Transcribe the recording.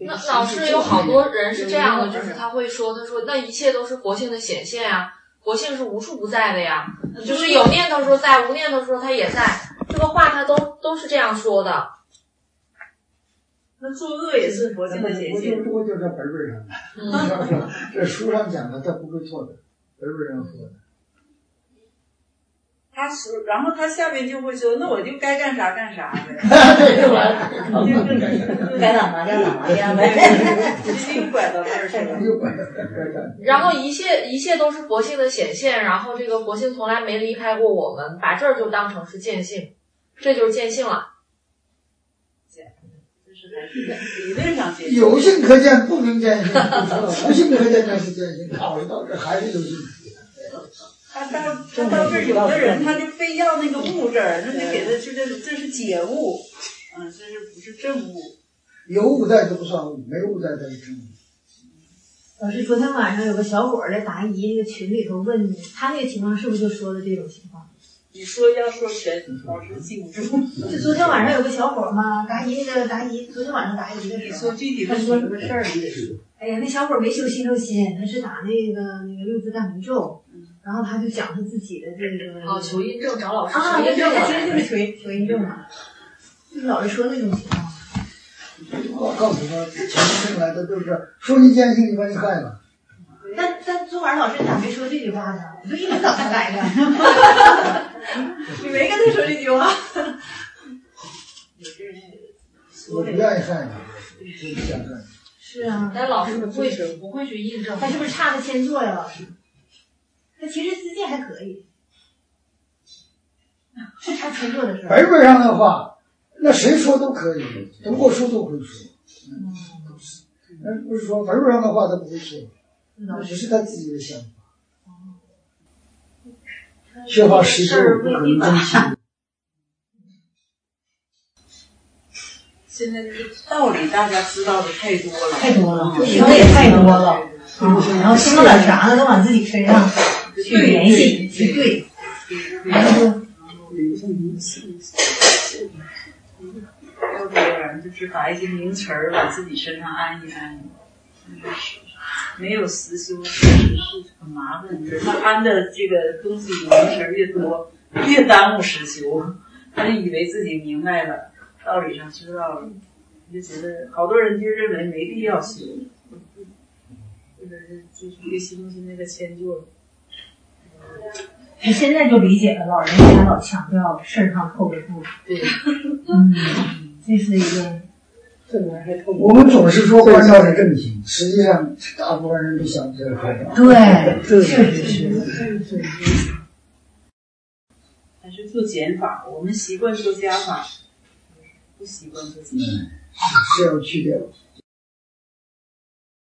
那老师有好多人是这样的，就是他说那一切都是佛性的显现呀，佛性是无处不在的呀，就是有念头说在，无念头说他也在，这个话他都是这样说的。 那作恶也是佛性的显现。 我就在本上的，这书上讲的他不会错的，本上说的。 他说，然后他下边就会说，那我就该干啥干啥呗。 该干嘛干嘛呀呗。 又拐到那儿去了。 然后一切都是佛性的显现，然后这个佛性从来没离开过我们，把这儿就当成是见性，这就是见性了。 理论上见性， 有性可见不能见性，无性可见那是见性。考虑到这还是有性。 他到这儿，有的人他就非要那个物质，那就给他这是解物，这是不是正物？ 有物在就不算物，没物在才是正物。 老师，昨天晚上有个小伙在答疑那个群里头问你，他那个情况是不是就说的这种情况？ 你说要说全，老师记不住。 就昨天晚上有个小伙嘛，答疑，昨天晚上答疑的时候， 你说具体他说什么事儿？ 哎呀，那小伙没修心咒心，他是打那个六字大明咒，然后他就讲他自己的这个求印证，找老师啊， 求印证， 他其实就是求印证嘛，就是老师说那种情况。 我告诉他，前面来的都是说你见性，你把你害了。 但昨晚老师咋没说这句话呢？我就一直等他来着。 你没跟他说这句话。 我不愿意害你，就不想害你。 是啊， 但老师不会去印证， 他是不是差了千座呀，老师？他其实自荐还可以，是差千座的事儿。 本上的话，那谁说都可以，读过书都会说。不是说本上的话他不会说，那只是他自己的想法。缺乏实修不可能真心。 现在这个道理大家知道的太多了， 听的也太多了，然后听到点啥呢，都往自己身上去联系去对，然后要不然就是把一些名词儿往自己身上安一安，没有实修确实是很麻烦的。他安的这个东西名词儿越多，越耽误实修。他就以为自己明白了，道理上知道了，就觉得好多人就认为没必要修，或者是就是对心中心那个迁就。 他现在就理解了老人家老强调事儿上透着步。 对， 这是一个。 我们总是说关照是正心，实际上大部分人都想不起来关照。 对，确实是。 还是做减法，我们习惯做加法，不习惯做减法。 是要去掉。